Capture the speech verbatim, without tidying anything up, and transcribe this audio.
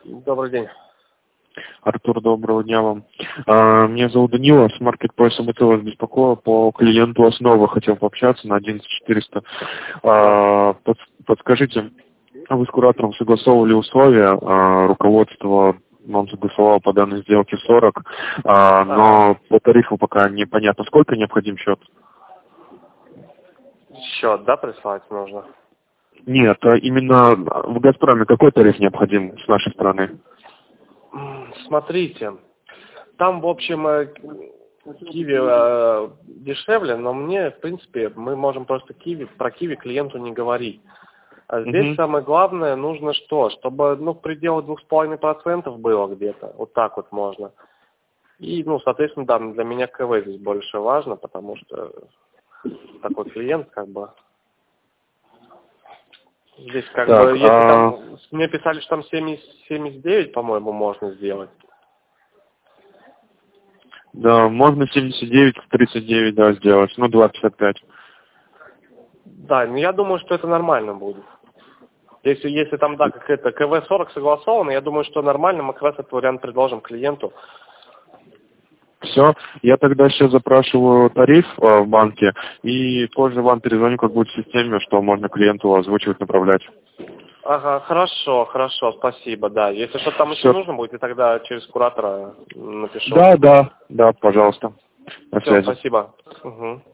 Добрый день. Артур, доброго дня вам. А, меня зовут Данила, с маркетплейсом эй тэ вас беспокою. По клиенту Основа хотел пообщаться на одиннадцать четыреста. А, под, подскажите, а вы с куратором согласовывали условия? А, руководство вам согласовало по данной сделке сорок, а, но Ага. по тарифу пока непонятно, сколько необходим счет? Счет, да, прислать нужно? Нет, а именно в «Газпроме» какой тариф необходим с нашей стороны? Смотрите, там, в общем, э, Киви э, дешевле, но мне, в принципе, мы можем просто Киви, про Киви клиенту не говорить. А здесь Угу. самое главное, нужно что? Чтобы, ну, в пределах двух с половиной процентов было где-то, вот так вот можно. И, ну, соответственно, да, для меня КВ здесь больше важно, потому что такой клиент, как бы, здесь, как Так, бы, если а... там, мне писали, что там семьдесят, семьдесят девять, по-моему, можно сделать. Да, можно семьдесят девять, тридцать девять, да, сделать, ну, два пятьдесят пять. Да, ну я думаю, что это нормально будет. Если, если там, да, как это, КВ сорок согласовано, я думаю, что нормально, мы как раз этот вариант предложим клиенту. Все, я тогда сейчас запрашиваю тариф э, в банке, и позже вам перезвоню, как будет в системе, что можно клиенту озвучивать, направлять. Ага, хорошо, хорошо, спасибо, да. Если что-то там еще Все. нужно будет, я тогда через куратора напишу. Да, да, да, пожалуйста. На Все, связи. спасибо. Угу.